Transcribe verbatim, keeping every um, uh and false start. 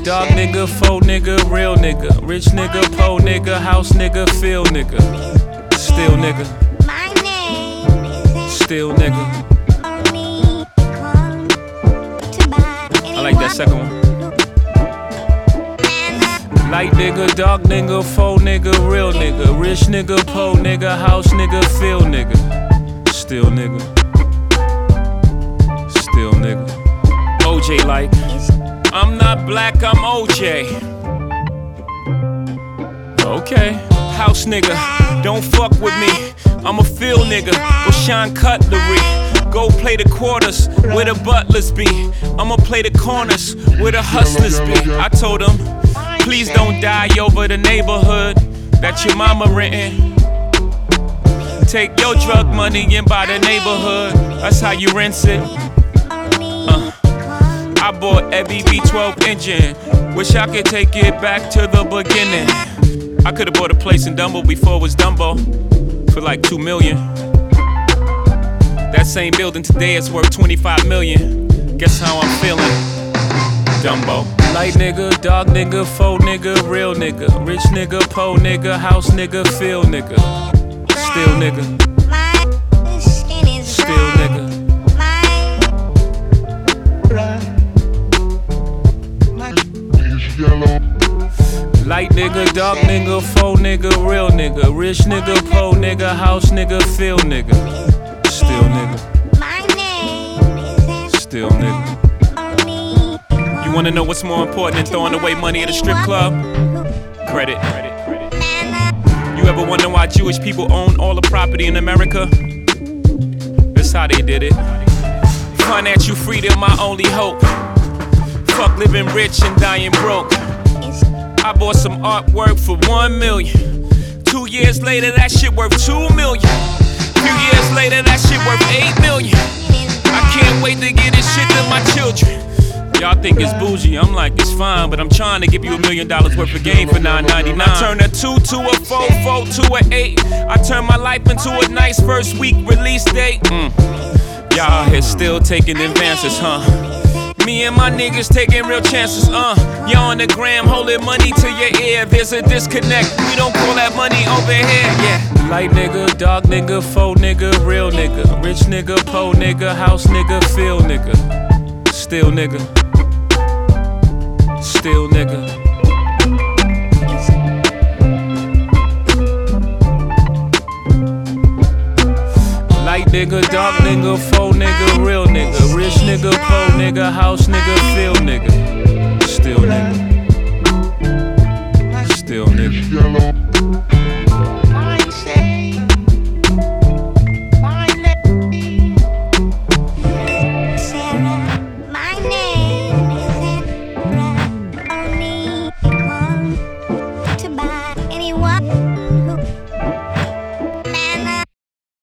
dog nigga, faux nigga, real nigga, rich nigga, po nigga, house nigga, feel nigga, still nigga, still nigga. I like that second one. Light nigga, dark nigga, faux nigga, real nigga, rich nigga, po nigga, house nigga, feel nigga, still nigga, still nigga. O J like, I'm not black, I'm O J. Okay, house nigga, don't fuck with me. I'm a field nigga, go shine cutlery. Go play the quarters where the butlers be. I'ma play the corners where the hustlers be. I told them, please don't die over the neighborhood that your mama rentin'. Take your drug money and buy the neighborhood. That's how you rinse it. Uh. I bought every V twelve engine. Wish I could take it back to the beginning. I could've bought a place in Dumbo before it was Dumbo for like two million. That same building today is worth twenty-five million. Guess how I'm feeling? Dumbo. Light nigga, dog nigga, faux nigga, real nigga, rich nigga, po nigga, house nigga, feel nigga, still nigga, still nigga. Light nigga, dark nigga, faux nigga, real nigga, rich nigga, po nigga, house nigga, feel nigga, still nigga, still nigga. You wanna know what's more important than throwing away money at a strip club? Credit. You ever wonder why Jewish people own all the property in America? That's how they did it. Financial freedom, my only hope. Fuck living rich and dying broke. I bought some artwork for one million. Two years later, that shit worth two million. Few years later, that shit worth eight million. I can't wait to get this shit to my children. Y'all think it's bougie, I'm like, it's fine, but I'm trying to give you a million dollars worth of game for nine ninety-nine. I turn a two to a four, four to a eight. I turn my life into a nice first week release date. Mm. Y'all here still taking advances, huh? Me and my niggas taking real chances, uh. Y'all on the gram holding money to your ear. There's a disconnect, we don't call that money over here, yeah. Light nigga, dark nigga, faux nigga, real nigga, rich nigga, po nigga, house nigga, feel nigga, still nigga, still nigga. Light nigga, dark nigga, faux nigga, real nigga, rich nigga, po nigga, house nigga, feel nigga,